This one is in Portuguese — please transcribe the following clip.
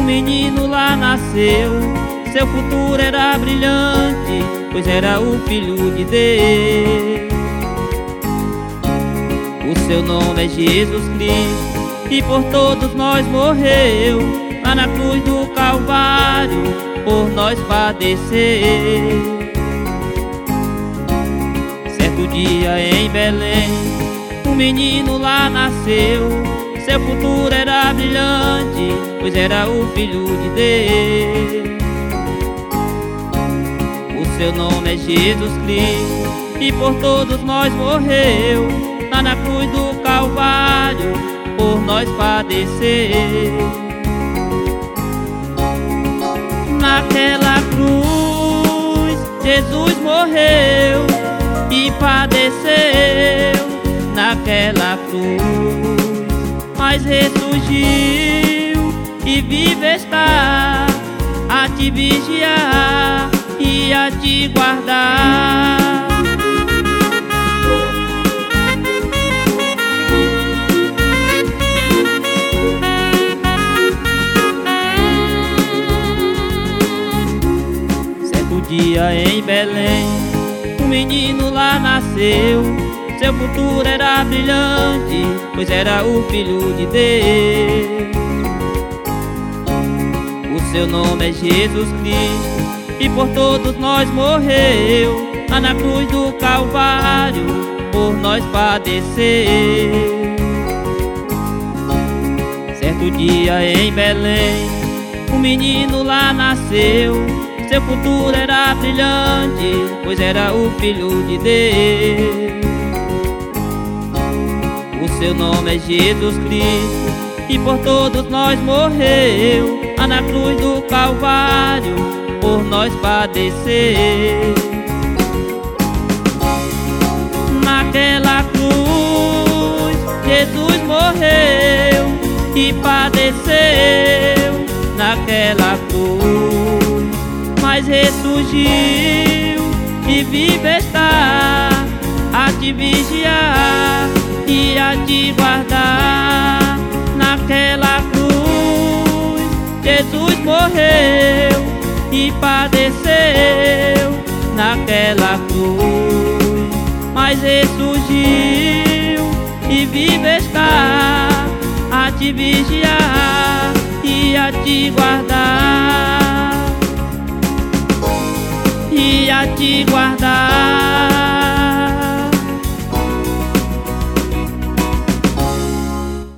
menino lá nasceu, seu futuro era brilhante, pois era o Filho de Deus. O seu nome é Jesus Cristo, e por todos nós morreu, lá na cruz do Calvário, por nós padecer. Certo dia em Belém, um menino lá nasceu, seu futuro era brilhante, pois era o Filho de Deus. O seu nome é Jesus Cristo, e por todos nós morreu, lá na cruz do Calvário, por nós padecer. Naquela cruz Jesus morreu e padeceu. Naquela cruz, mas ressurgiu e vive está, a te vigiar e a te guardar. Certo dia em Belém, um menino lá nasceu, seu futuro era brilhante, pois era o Filho de Deus. O seu nome é Jesus Cristo, e por todos nós morreu, lá na cruz do Calvário, por nós padecer. Certo dia em Belém, um menino lá nasceu, seu futuro era brilhante, pois era o Filho de Deus. O seu nome é Jesus Cristo, e por todos nós morreu, lá na cruz do Calvário, por nós padecer. Naquela cruz Jesus morreu e padeceu. Naquela cruz, mas ressurgiu e vive está, a te vigiar e a te guardar. Naquela cruz Jesus morreu e padeceu. Naquela cruz, mas ressurgiu e vive está, a te vigiar e a te guardar, e a te guardar.